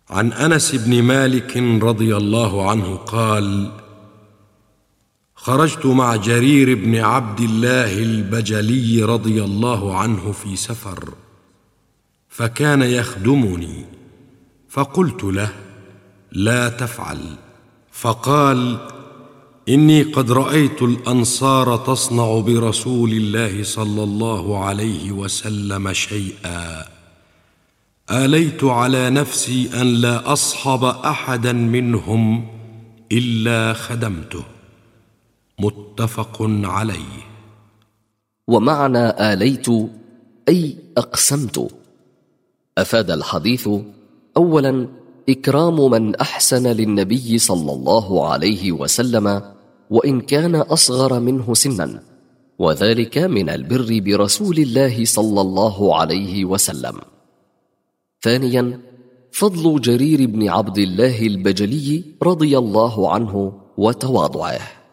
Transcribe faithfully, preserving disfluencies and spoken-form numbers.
عن أنس بن مالك رضي الله عنه قال: خرجت مع جرير بن عبد الله البجلي رضي الله عنه في سفر، فكان يخدمني، فقلت له: لا تفعل. فقال: إني قد رأيت الأنصار تصنع برسول الله صلى الله عليه وسلم شيئا، آليت على نفسي أن لا أصحب أحدا منهم إلا خدمته. متفق عليه. ومعنى آليت أي أقسمت. أفاد الحديث: أولا، إكرام من أحسن للنبي صلى الله عليه وسلم وإن كان أصغر منه سنا، وذلك من البر برسول الله صلى الله عليه وسلم. ثانيا، فضل جرير بن عبد الله البجلي رضي الله عنه وتواضعه.